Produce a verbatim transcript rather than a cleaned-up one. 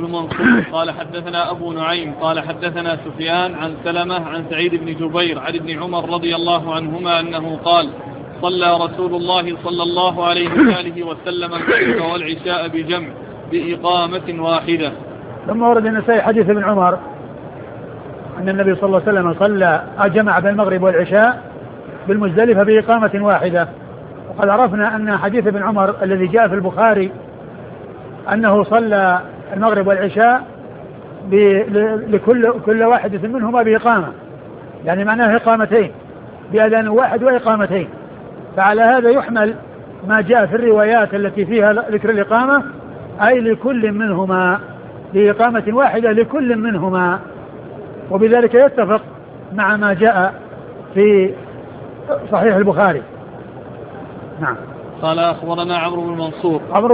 بن منصور قال حدثنا أبو نعيم قال حدثنا سفيان عن سلمة عن سعيد بن جبير عن ابن عمر رضي الله عنهما أنه قال صلى رسول الله صلى الله عليه وآله وسلم المغرب والعشاء بجمع بإقامة واحدة. ثم ورد النسائي حديث ابن عمر أن النبي صلى الله عليه وسلم صلى جمع بين المغرب والعشاء بالمزدلفة بإقامة واحدة. وقد عرفنا أن حديث ابن عمر الذي جاء في البخاري أنه صلى المغرب والعشاء لكل كل واحدة منهما بإقامة، يعني معناه إقامتين بأذان واحد وإقامتين. فعلى هذا يحمل ما جاء في الروايات التي فيها ذكر الإقامة أي لكل منهما بإقامة واحدة لكل منهما، وبذلك يتفق مع ما جاء في صحيح البخاري. نعم. قال أخبرنا عمرو بن منصور.